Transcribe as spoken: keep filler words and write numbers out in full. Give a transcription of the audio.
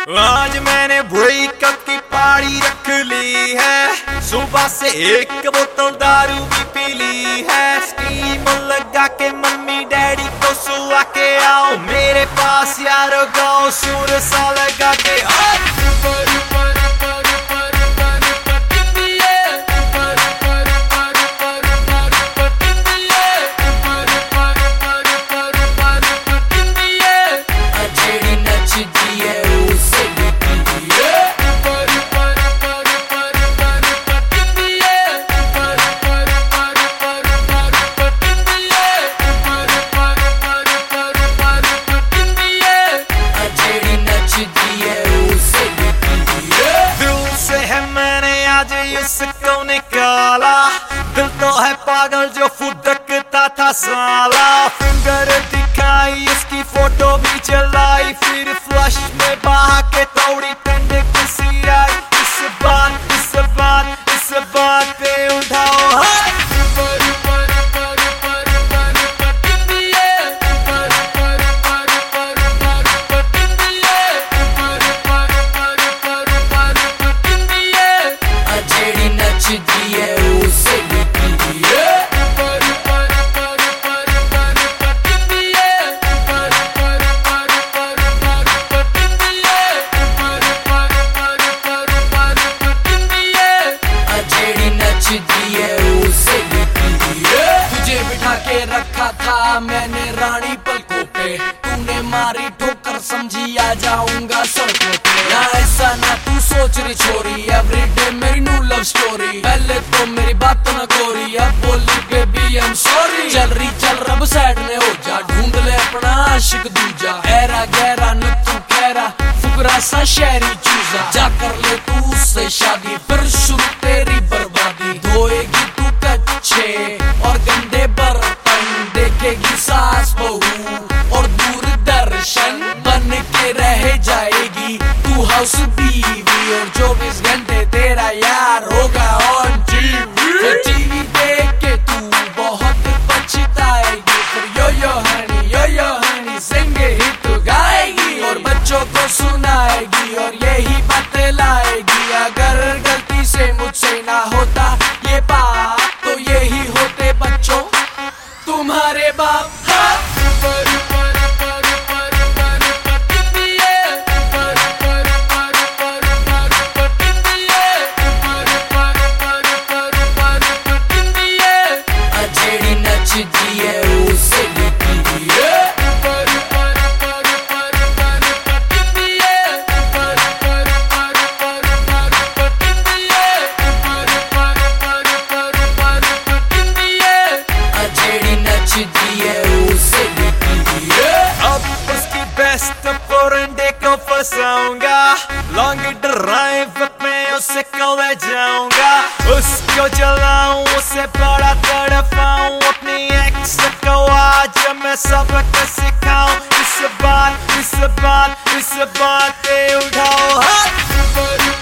आज मैंने ब्रेकअप की पार्टी रख ली है। सुबह से एक बोतल दारू भी पी ली है। स्टीम लगा के मम्मी डैडी को सुला के आओ मेरे पास यारो, गाओ सुर सा लगा के आओ। इसको निकाला दिल तो है पागल जो फुदकता था साला। फिंगर दिखाई इसकी फोटो भी चलाई, फिर फ्लश में बहा के तोड़ी पेंड किसी आई। इस बात इस बात इस बात पे उठाओ हाथ। तुझे बिठा के रखा था मैंने रानी पलकों पे, तूने मारी ठोकर समझी आ जाऊंगा सड़कों पे। ना ऐसा ना तू सोच रही छोरी, एवरीडे मेरी न्यू लव स्टोरी। पहले तो मेरी बात तो न गोरी, अब बोली बेबी आई एम सॉरी। चल रही चल रब साइड में हो जा, ढूंढ ले अपना आशिक दूजा। ऐरा गहरा न तू खैरा फुकरा सा शहरी चूजा। जा कर ले तू उससे शादी, फिर शुरू तेरी बर्बादी। धोएगी तू कच्चे और गंदे बर्तन, देखेगी सास बहू और दूरदर्शन बन के रह जाएगी तू हाउस बीवी। और चौबीस घंटे तेरा यार होगा ऑन टीवी। टीवी देख के तू बहुत पछताएगी, फिर यो यो हनी यो यो हनी सिंगे ही तू गाएगी और बच्चों को सुनाएगी और यही बतलाएगी। अगर गलती से मुझसे ना होता ये बात तो यही होते बच्चों तुम्हारे बाप। अजेड़ी नच दिए उसे को फंसाऊंगा, लॉन्ग ड्राइव में उसे को ले जाऊंगा। उसको जलाऊं उसे बड़ा तड़पाऊं, अपनी एक्स को आज मैं सबक सिखाऊं। इस बात इस बात इस बात पे उठाओ हाथ।